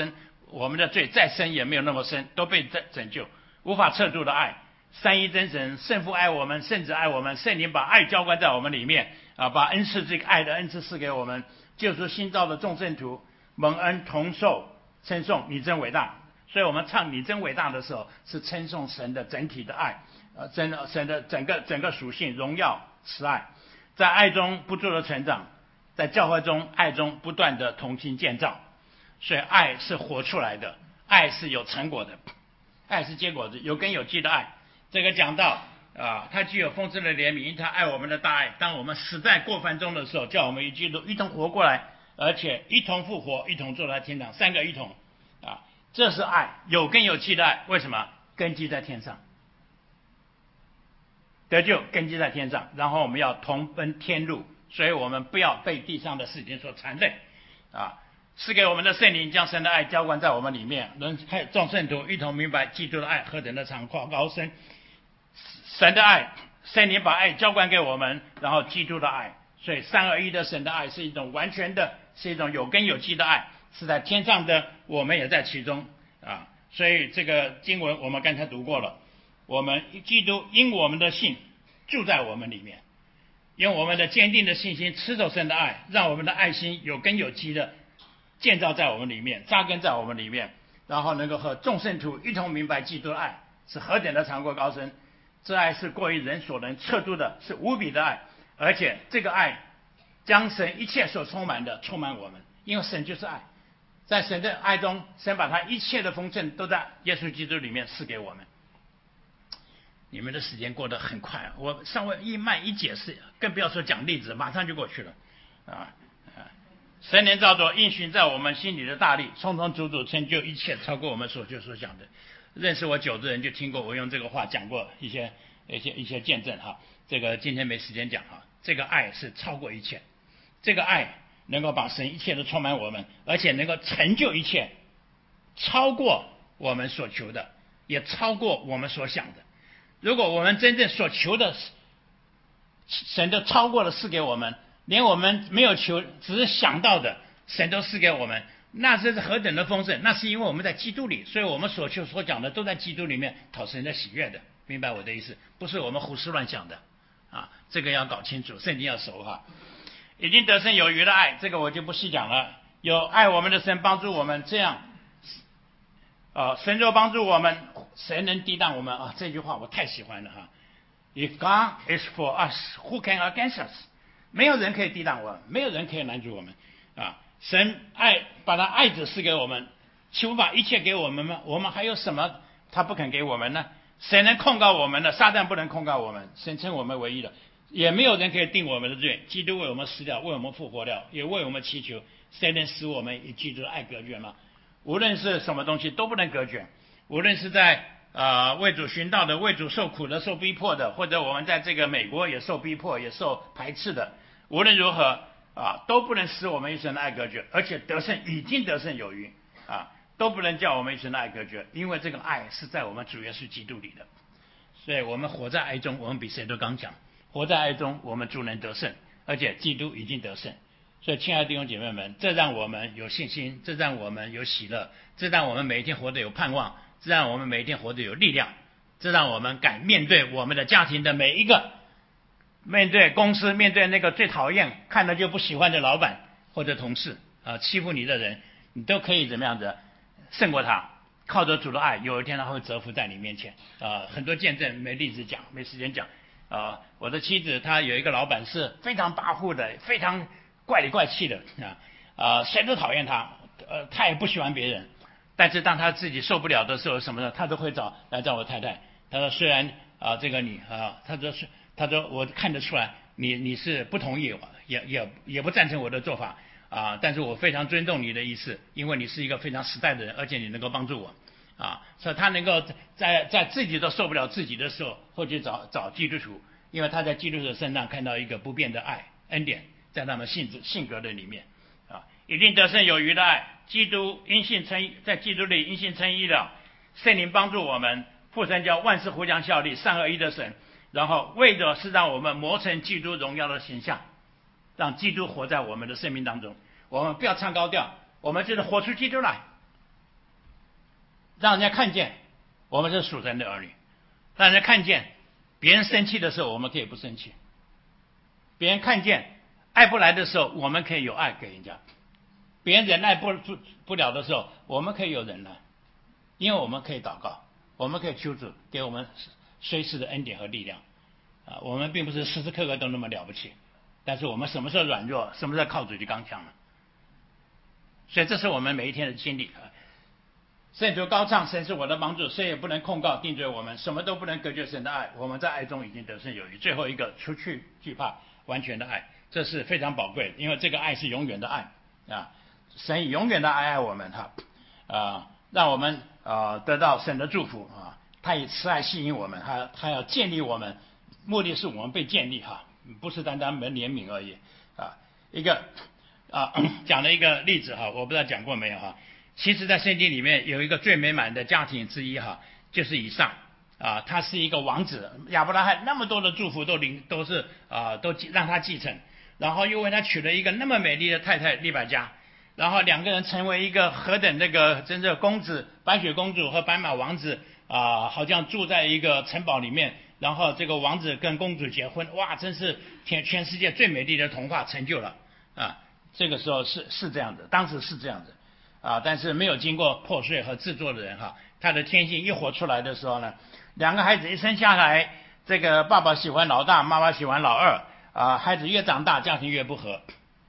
我们的罪再深也没有那么深，都被拯拯救，无法测度的爱。三一真神，圣父爱我们，圣子爱我们，圣灵把爱浇灌在我们里面啊，把恩赐这个爱的恩赐赐给我们，救赎新造的众圣徒，蒙恩同受称颂，你真伟大。所以我们唱你真伟大的时候，是称颂神的整体的爱，呃，真神的整个整个属性，荣耀慈爱，在爱中不住的成长，在教会中爱中不断的同心建造。所以爱是活出来的，爱是有成果的，爱是结果子，有根有基的爱。这个讲到啊，他具有丰盛的怜悯，因他爱我们的大爱。当我们死在过犯中的时候，叫我们与基督一同活过来，而且一同复活，一同坐在天堂，三个一同啊，这是爱，有根有基的爱。为什么？根基在天上，得救根基在天上，然后我们要同奔天路，所以我们不要被地上的事情所缠累啊。赐给我们的圣灵将神的爱浇灌在我们里面，能害众圣徒一同明白基督的爱何等的长阔高深。神的爱，圣灵把爱浇灌给我们，然后基督的爱，所以三而一的神的爱是一种完全的，是一种有根有基的爱，是在天上的，我们也在其中啊。所以这个经文我们刚才读过了，我们基督因我们的信住在我们里面，用我们的坚定的信心持守神的爱，让我们的爱心有根有基的建造在我们里面，扎根在我们里面，然后能够和众圣徒一同明白基督的爱是何等的长阔高深。这爱是过于人所能测度的，是无比的爱，而且这个爱将神一切所充满的充满我们，因为神就是爱，在神的爱中，神把他一切的丰盛都在耶稣基督里面赐给我们。你们的时间过得很快，我稍微一慢一解释，更不要说讲例子，马上就过去了啊！神能照着应许在我们心里的大力，充充足足成就一切，超过我们所求所想的。认识我久的人就听过我用这个话讲过一些一些一些见证哈。这个今天没时间讲哈。这个爱是超过一切，这个爱能够把神一切都充满我们，而且能够成就一切，超过我们所求的，也超过我们所想的。如果我们真正所求的，神都超过了赐给我们，连我们没有求，只是想到的，神都赐给我们，那这是何等的丰盛！那是因为我们在基督里，所以我们所求所讲的都在基督里面讨神的喜悦的，明白我的意思？不是我们胡思乱想的啊！这个要搞清楚，圣经要熟哈。已经得胜有余的爱，这个我就不细讲了。有爱我们的神帮助我们，这样，呃，神若帮助我们，谁能抵挡我们啊？这句话我太喜欢了哈。If God is for us, who can against us？ 没有人可以抵挡我们，没有人可以拦阻我们啊！神爱把他爱子赐给我们，岂不把一切给我们吗？我们还有什么他不肯给我们呢？谁能控告我们呢？撒旦不能控告我们，神称我们为义的，也没有人可以定我们的罪。基督为我们死掉，为我们复活了，也为我们祈求。谁能使我们与基督的爱隔绝吗？无论是什么东西都不能隔绝，无论是在呃为主寻道的，为主受苦的，受逼迫的，或者我们在这个美国也受逼迫，也受排斥的，无论如何啊，都不能使我们一生的爱隔绝，而且得胜已经得胜有余啊，都不能叫我们一生的爱隔绝，因为这个爱是在我们主耶稣基督里的。所以我们活在爱中，我们比谁都刚强，活在爱中，我们就能得胜，而且基督已经得胜。所以亲爱的弟兄姐妹们，这让我们有信心，这让我们有喜乐，这让我们每一天活得有盼望，这让我们每一天活得有力量，这让我们敢面对我们的家庭的每一个，面对公司，面对那个最讨厌看了就不喜欢的老板或者同事啊，欺负你的人，你都可以怎么样子胜过他，靠着主的爱，有一天他会折服在你面前啊！很多见证没例子讲，没时间讲啊。我的妻子她有一个老板是非常跋扈的，非常怪里怪气的啊啊，谁都讨厌他，呃，他也不喜欢别人，但是当他自己受不了的时候，什么呢？他都会找来找我太太。他说虽然啊这个你啊，他说是他说我看得出来你你是不同意，也也也不赞成我的做法。啊！但是我非常尊重你的意思，因为你是一个非常实在的人，而且你能够帮助我，啊，所以他能够在在自己都受不了自己的时候，会去找找基督徒，因为他在基督徒身上看到一个不变的爱恩典，在他们性质性格的里面，啊，已经得胜有余的爱，基督因信称义，在基督里因信称义了，圣灵帮助我们，父神叫万事互相效力，三合一的神，然后为的是让我们磨成基督荣耀的形象。让基督活在我们的生命当中，我们不要唱高调，我们就是活出基督来让人家看见我们是属神的儿女，让人家看见别人生气的时候我们可以不生气，别人看见爱不来的时候我们可以有爱给人家，别人忍耐不不不了的时候我们可以有忍耐，因为我们可以祷告，我们可以求主给我们随时的恩典和力量啊，我们并不是时时刻刻都那么了不起，但是我们什么时候软弱，什么时候靠主就刚强了。所以这是我们每一天的经历。圣徒高唱，神是我的帮助，谁也不能控告定罪我们，什么都不能隔绝神的爱，我们在爱中已经得胜有余。最后一个，除去惧怕，完全的爱，这是非常宝贵的，因为这个爱是永远的爱啊，神以永远的爱爱我们哈啊，让我们啊得到神的祝福啊，他以慈爱吸引我们，他他要建立我们，目的是我们被建立哈，不是单单没怜悯而已啊。一个啊讲了一个例子哈，我不知道讲过没有哈。其实在圣经里面有一个最美满的家庭之一哈，就是以撒啊，他是一个王子，亚伯拉罕那么多的祝福都领都是啊都让他继承，然后又为他娶了一个那么美丽的太太利百加，然后两个人成为一个何等那个真正公子，白雪公主和白马王子啊，好像住在一个城堡里面，然后这个王子跟公主结婚，哇，真是全全世界最美丽的童话成就了啊！这个时候是是这样子，当时是这样子。啊，但是没有经过破碎和制作的人哈，他的天性一活出来的时候呢，两个孩子一生下来，这个爸爸喜欢老大，妈妈喜欢老二啊，孩子越长大，家庭越不和，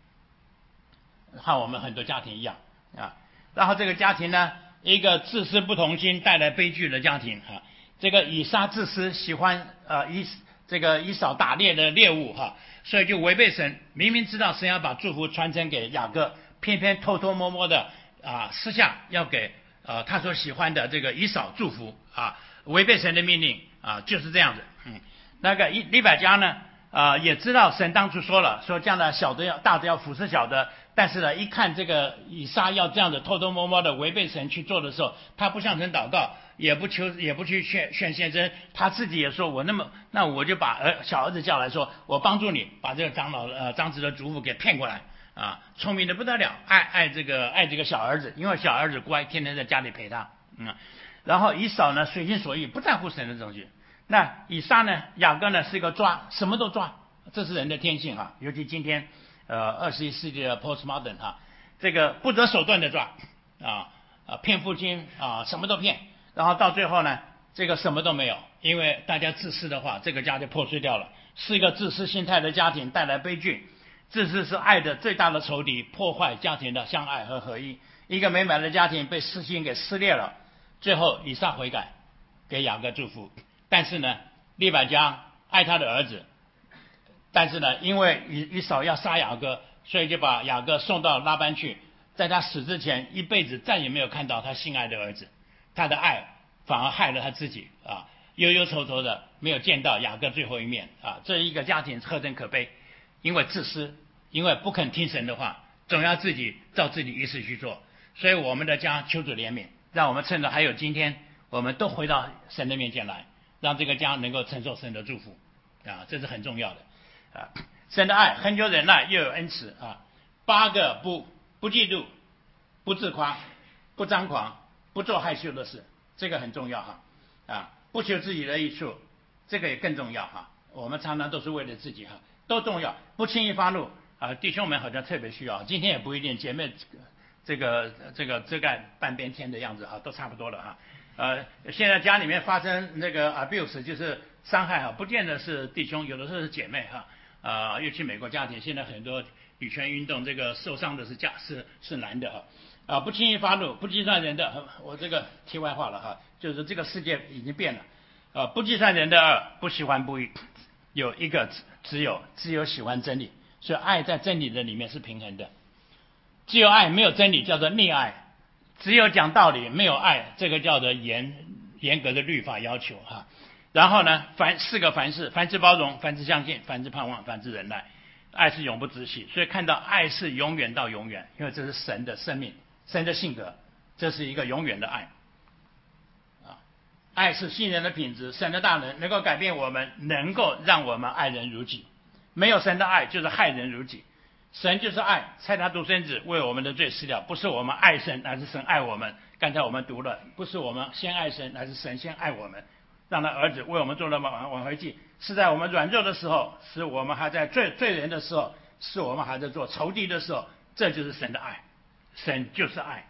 和我们很多家庭一样啊。然后这个家庭呢，一个自私不同心带来悲剧的家庭哈、啊。这个以撒自私，喜欢呃以这个以扫打猎的猎物哈、啊，所以就违背神，明明知道神要把祝福传承给雅各，偏偏偷偷摸摸的。啊，私下要给呃他所喜欢的这个以扫祝福啊，违背神的命令啊，就是这样子。嗯，那个利利百加呢，啊也知道神当初说了，说这样的小的要大的要服侍小的，但是呢，一看这个以撒要这样子偷偷摸摸的违背神去做的时候，他不向神祷告，也不求，也不去献献献真，他自己也说，我那么那我就把儿小儿子叫来说，我帮助你把这个长老呃长子的嘱咐给骗过来。啊，聪明的不得了，爱爱这个爱这个小儿子，因为小儿子乖，天天在家里陪他，嗯，然后以扫呢随心所欲，不在乎神的东西。那以撒呢，雅各呢是一个抓，什么都抓，这是人的天性哈。尤其今天，呃，二十一世纪的 postmodern 哈，这个不择手段的抓，啊啊骗父亲啊，什么都骗，然后到最后呢，这个什么都没有，因为大家自私的话，这个家就破碎掉了，是一个自私心态的家庭带来悲剧。自私是爱的最大的仇敌，破坏家庭的相爱和合一。一个美满的家庭被私心给撕裂了，最后以撒悔改，给雅各祝福。但是呢，利百加爱他的儿子，但是呢，因为以以扫要杀雅各，所以就把雅各送到拉班去，在他死之前，一辈子再也没有看到他心爱的儿子，他的爱反而害了他自己啊，忧忧愁愁的没有见到雅各最后一面啊，这一个家庭何等可悲！因为自私，因为不肯听神的话，总要自己照自己意思去做，所以我们的家求主怜悯，让我们趁着还有今天，我们都回到神的面前来，让这个家能够承受神的祝福啊，这是很重要的啊。神的爱恒久忍耐，又有恩慈啊。八个不不嫉妒，不自夸，不张狂，不做害羞的事，这个很重要哈啊。不求自己的益处，这个也更重要哈。我们常常都是为了自己哈。都重要，不轻易发怒啊！弟兄们好像特别需要，今天也不一定，姐妹这个这个遮盖半边天的样子哈，都差不多了哈。呃，现在家里面发生那个 abuse 就是伤害哈，不见得是弟兄，有的时候是姐妹哈。啊、呃，尤其美国家庭，现在很多女权运动，这个受伤的是家是是男的哈。啊、呃，不轻易发怒，不计算人的，我这个题外话了哈，就是这个世界已经变了，啊、呃，不计算人的恶，不喜欢不义。有一个只有只有喜欢真理，所以爱在真理的里面是平衡的。只有爱没有真理叫做溺爱，只有讲道理没有爱，这个叫做严严格的律法要求哈。然后呢，凡四个凡事，凡事包容，凡事相信，凡事盼望，凡事忍耐，爱是永不止息。所以看到爱是永远到永远，因为这是神的生命，神的性格，这是一个永远的爱。爱是信人的品质，神的大能能够改变我们，能够让我们爱人如己。没有神的爱就是害人如己。神就是爱，差他独生子为我们的罪死了，不是我们爱神，而是神爱我们， 刚才我们读了，不是我们先爱神，乃是神先爱我们，让他儿子为我们做了挽挽回祭，是在我们软弱的时候，是我们还在罪罪人的时候，是我们还在做仇敌的时候，这就是神的爱，神就是爱，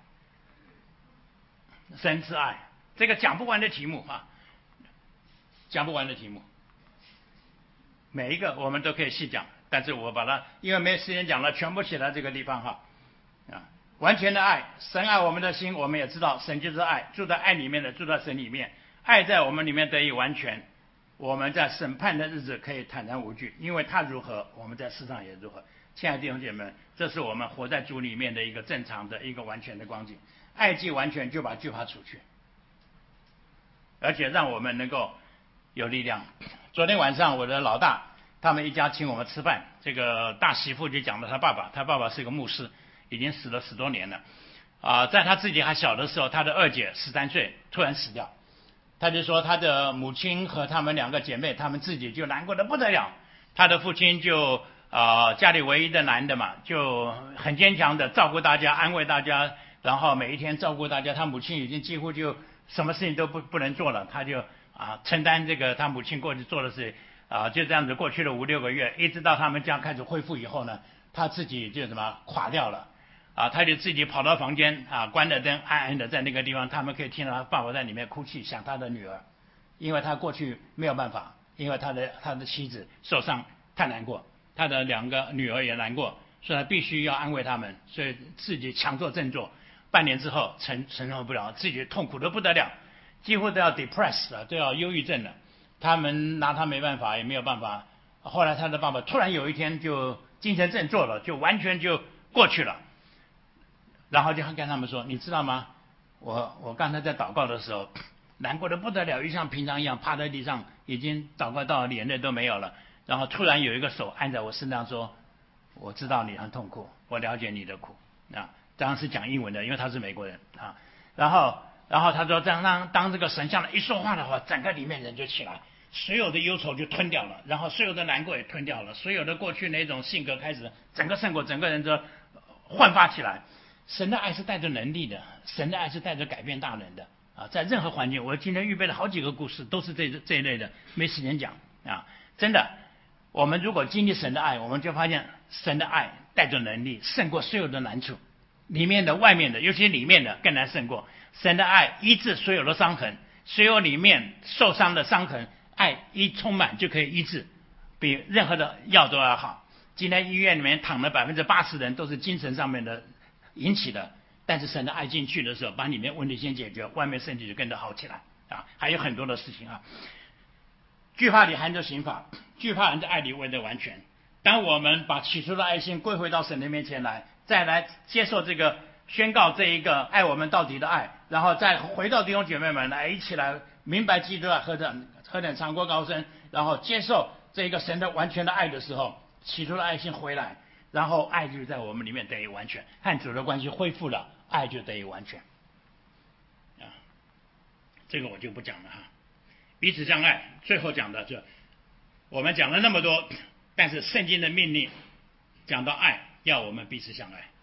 神是爱，这个讲不完的题目啊，讲不完的题目，每一个我们都可以细讲，但是我把它因为没时间讲了，全部写在这个地方哈啊。完全的爱，神爱我们的心，我们也知道神就是爱，住在爱里面的，住在神里面，爱在我们里面得以完全，我们在审判的日子可以坦然无惧，因为他如何，我们在世上也如何。亲爱的弟兄姐妹们，这是我们活在主里面的一个正常的一个完全的光景。爱既完全，就把惧怕除去，而且让我们能够有力量。昨天晚上我的老大他们一家请我们吃饭，这个大媳妇就讲了他爸爸，他爸爸是个牧师，已经死了十多年了啊、呃，在他自己还小的时候，他的二姐十三岁突然死掉，他就说他的母亲和他们两个姐妹，他们自己就难过的不得了，他的父亲就啊、呃、家里唯一的男的嘛，就很坚强的照顾大家，安慰大家，然后每一天照顾大家，他母亲已经几乎就什么事情都不不能做了，他就啊承担这个他母亲过去做的事啊，就这样子过去了五六个月，一直到他们家开始恢复以后呢，他自己就什么垮掉了。啊，他就自己跑到房间啊，关着灯，暗暗的在那个地方，他们可以听到他爸爸在里面哭泣，想他的女儿，因为他过去没有办法，因为他的他的妻子受伤太难过，他的两个女儿也难过，所以他必须要安慰他们，所以自己强作振作。半年之后承承受不了，自己痛苦的不得了，几乎都要 depressed 了，都要忧郁症了。他们拿他没办法，也没有办法。后来他的爸爸突然有一天就精神振作了，就完全就过去了。然后就跟他们说，你知道吗？我我刚才在祷告的时候，难过的不得了，就像平常一样趴在地上，已经祷告到眼泪都没有了。然后突然有一个手按在我身上说，我知道你很痛苦，我了解你的苦啊。当然是讲英文的，因为他是美国人啊。然后然后他说，当当当这个神像一说话的话，整个里面人就起来，所有的忧愁就吞掉了，然后所有的难过也吞掉了，所有的过去那种性格开始整个胜过，整个人都焕发起来。神的爱是带着能力的，神的爱是带着改变大人的啊！在任何环境，我今天预备了好几个故事，都是这这一类的，没时间讲啊！真的，我们如果经历神的爱，我们就发现神的爱带着能力，胜过所有的难处，里面的、外面的，尤其里面的更难胜过。神的爱医治所有的伤痕，所有里面受伤的伤痕，爱一充满就可以医治，比任何的药都要好。今天医院里面躺了百分之八十的人都是精神上面的引起的，但是神的爱进去的时候，把里面问题先解决，外面身体就跟着好起来啊！还有很多的事情啊。惧怕里含着刑罚，惧怕人在爱里为的完全。当我们把起初的爱心归回到神的面前来，再来接受这个宣告这一个爱我们到底的爱，然后再回到弟兄姐妹们来一起来明白基督的爱何等何等长阔高深，然后接受这一个神的完全的爱的时候，起初的爱心回来。然后爱就在我们里面得以完全，和主的关系恢复了，爱就得以完全啊。这个我就不讲了哈。彼此相爱，最后讲的就我们讲了那么多，但是圣经的命令讲到爱，要我们彼此相爱。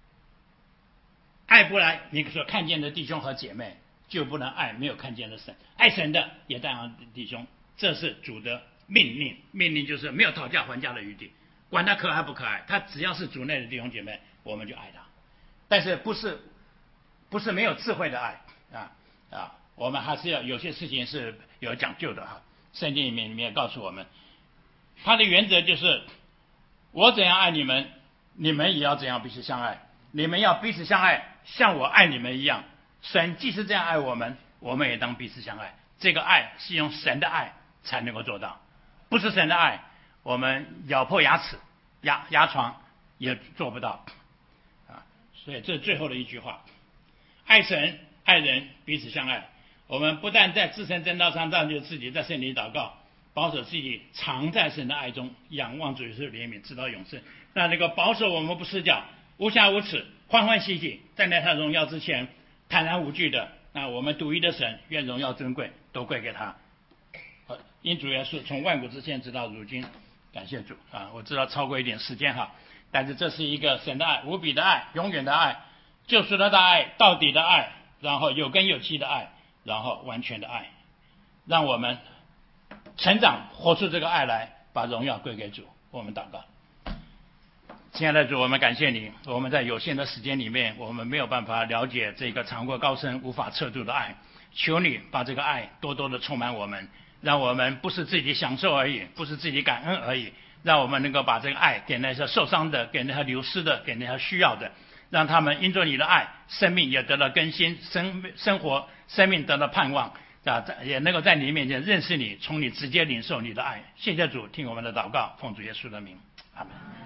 爱不来，你所看见的弟兄和姐妹就不能爱没有看见的神，爱神的也带上弟兄，这是主的命令。命令就是没有讨价还价的余地。管他可爱不可爱，他只要是主内的弟兄姐妹，我们就爱他。但是不是不是没有智慧的爱啊啊！我们还是要有些事情是有讲究的哈。圣经里面里面告诉我们，他的原则就是我怎样爱你们，你们也要怎样彼此相爱。你们要彼此相爱，像我爱你们一样。神既是这样爱我们，我们也当彼此相爱。这个爱是用神的爱才能够做到，不是神的爱。我们咬破牙齿、牙牙床也做不到啊！所以这是最后的一句话：爱神、爱人，彼此相爱。我们不但在自身真道上造就自己，在圣灵祷告，保守自己常在神的爱中，仰望主耶稣怜悯，直到永生。那那个保守我们不失脚，无瑕无耻，欢欢喜喜，站在他荣耀之前，坦然无惧的。那我们独一的神，愿荣耀尊贵都归给他。因主耶稣从万古之前直到如今。感谢主啊！我知道超过一点时间哈，但是这是一个神的爱，无比的爱，永远的爱，救赎的大爱，到底的爱， 然后有根有基的爱，然后完全的爱，让我们成长，活出这个爱来，把荣耀归给主。我们祷告。亲爱的主，我们感谢你，我们在有限的时间里面，我们没有办法了解这个长过高深无法测度的爱，求你把这个爱多多的充满我们，让我们不是自己享受而已，不是自己感恩而已，让我们能够把这个爱给那些受伤的，给那些流失的，给那些需要的，让他们因着你的爱，生命也得到更新，生生活生命得到盼望啊，也能够在你面前认识你，从你直接领受你的爱。谢谢主，听我们的祷告，奉主耶稣的名，阿们。